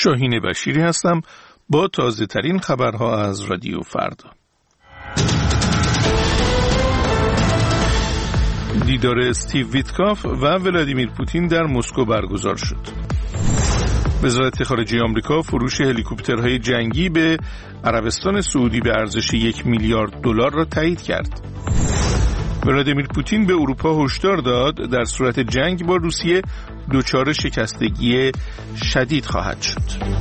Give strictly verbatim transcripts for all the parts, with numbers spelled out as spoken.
شاهین بشیری هستم با تازه ترین خبرها از رادیو فردا. دیدار استیو ویتکاف و ولادیمیر پوتین در مسکو برگزار شد. وزارت خارجه آمریکا فروش هلیکوپترهای جنگی به عربستان سعودی به ارزش یک میلیارد دلار را تایید کرد. ولادیمیر پوتین به اروپا هشدار داد در صورت جنگ با روسیه دچار شکستگی شدید خواهد شد.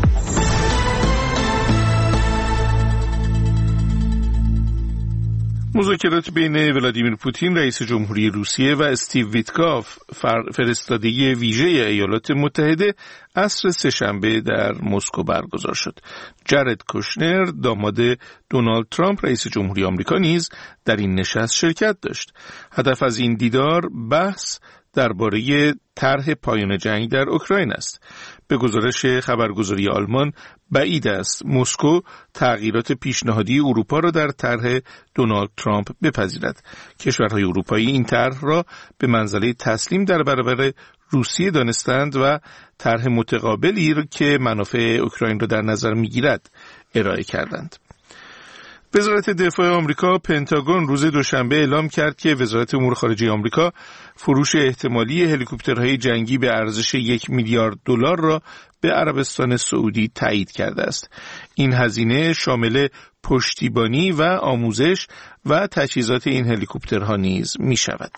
مذاکرات بین ولادیمیر پوتین رئیس جمهوری روسیه و استیو ویتکاف فرستاده ویژه ایالات متحده عصر سه‌شنبه در مسکو برگزار شد. جارد کوشنر داماد دونالد ترامپ رئیس جمهوری آمریکا نیز در این نشست شرکت داشت. هدف از این دیدار بحث درباره طرح پایان جنگ در اوکراین است. به گزارش خبرگزاری آلمان بعید است مسکو تغییرات پیشنهادی اروپا را در طرح دونالد ترامپ بپذیرد. کشورهای اروپایی این طرح را به منزله تسلیم در برابر روسیه دانستند و طرح متقابلی را که منافع اوکراین را در نظر می‌گیرد ارائه کردند. وزارت دفاع آمریکا پنتاگون روز دوشنبه اعلام کرد که وزارت امور خارجه آمریکا فروش احتمالی هلیکوپترهای جنگی به ارزش یک میلیارد دلار را به عربستان سعودی تایید کرده است. این هزینه شامل پشتیبانی و آموزش و تجهیزات این هلیکوپترها نیز می شود.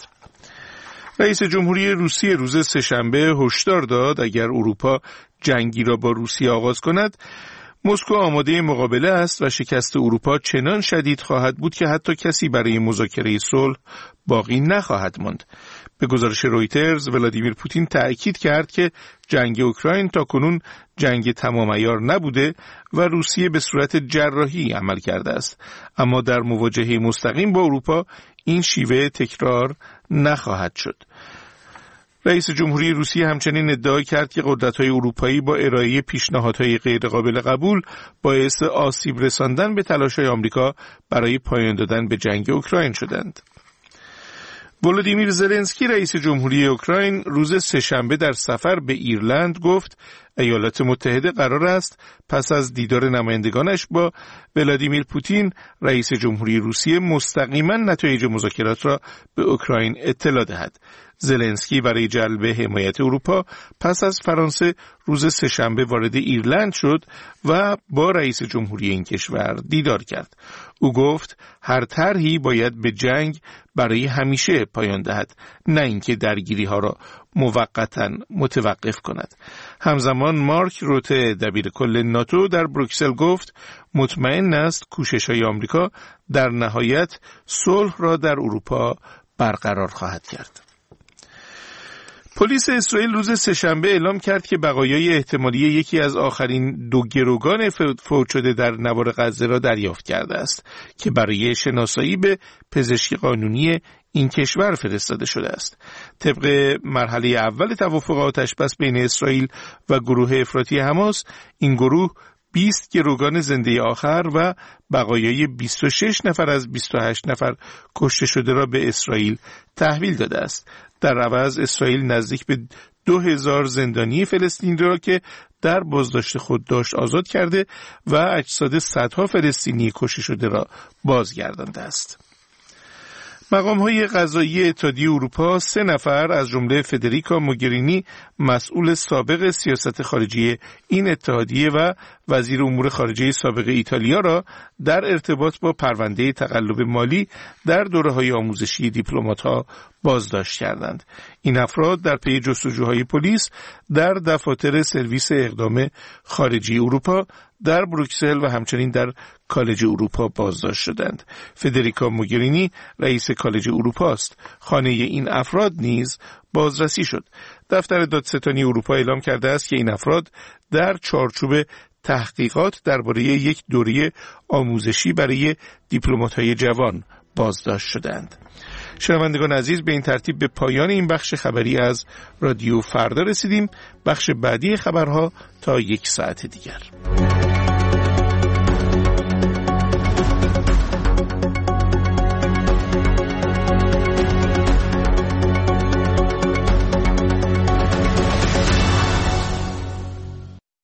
رئیس جمهوری روسیه روز سه‌شنبه هشدار داد اگر اروپا جنگی را با روسیه آغاز کند مسکو آماده مقابله است و شکست اروپا چنان شدید خواهد بود که حتی کسی برای مذاکره صلح باقی نخواهد ماند. به گزارش رویترز ولادیمیر پوتین تأکید کرد که جنگ اوکراین تاکنون جنگ تمام عیار نبوده و روسیه به صورت جراحی عمل کرده است، اما در مواجهه مستقیم با اروپا این شیوه تکرار نخواهد شد. رئیس جمهوری روسیه همچنین ادعا کرد که قدرت‌های اروپایی با ارائه پیشنهادهای غیرقابل قبول باعث آسیب رساندن به تلاش‌های آمریکا برای پایان دادن به جنگ اوکراین شدند. ولادیمیر زلنسکی رئیس جمهوری اوکراین روز سه‌شنبه در سفر به ایرلند گفت ایالات متحده قرار است پس از دیدار نمایندگانش با ولادیمیر پوتین رئیس جمهوری روسیه مستقیما نتایج مذاکرات را به اوکراین اطلاع دهد. زلنسکی برای جلب حمایت اروپا پس از فرانسه روز سه‌شنبه وارد ایرلند شد و با رئیس جمهوری این کشور دیدار کرد. او گفت هر طرحی باید به جنگ برای همیشه پایان دهد، نه اینکه درگیری ها را موقتا متوقف کند. همزمان مارک روته دبیر کل ناتو در بروکسل گفت مطمئن است کوشش‌های آمریکا در نهایت صلح را در اروپا برقرار خواهد کرد. پلیس اسرائیل روز سه‌شنبه اعلام کرد که بقایای احتمالی یکی از آخرین دو گروگان فوت شده در نوار غزه را دریافت کرده است که برای شناسایی به پزشکی قانونی این کشور فرستاده شده است. طبق مرحله اول توافق آتش‌بس بین اسرائیل و گروه افراطی حماس، این گروه بیست گروگان زنده آخر و بقایای بیست و شش نفر از بیست و هشت نفر کشته شده را به اسرائیل تحویل داده است. در عوض اسرائیل نزدیک به دو هزار زندانی فلسطینی را که در بازداشت خود داشت آزاد کرده و اجساد صدها فلسطینی کشته شده را بازگردانده است. مقام‌های قضایی اتحادیه اروپا سه نفر از جمله فدریکا موگرینی مسئول سابق سیاست خارجی این اتحادیه و وزیر امور خارجه سابق ایتالیا را در ارتباط با پرونده تقلب مالی در دوره‌های آموزشی دیپلمات‌ها بازداشت کردند. این افراد در پی جستجوهای پلیس در دفاتر سرویس اقدام خارجی اروپا در بروکسل و همچنین در کالج اروپا بازداشت شدند. فدریکا موگرینی رئیس کالج اروپا است. خانه این افراد نیز بازرسی شد. دفتر دادستانی اروپا اعلام کرده است که این افراد در چارچوب تحقیقات درباره یک دوره آموزشی برای دیپلمات‌های جوان بازداشت شدند. شنوندگان عزیز، به این ترتیب به پایان این بخش خبری از رادیو فردا رسیدیم. بخش بعدی خبرها تا یک ساعت دیگر.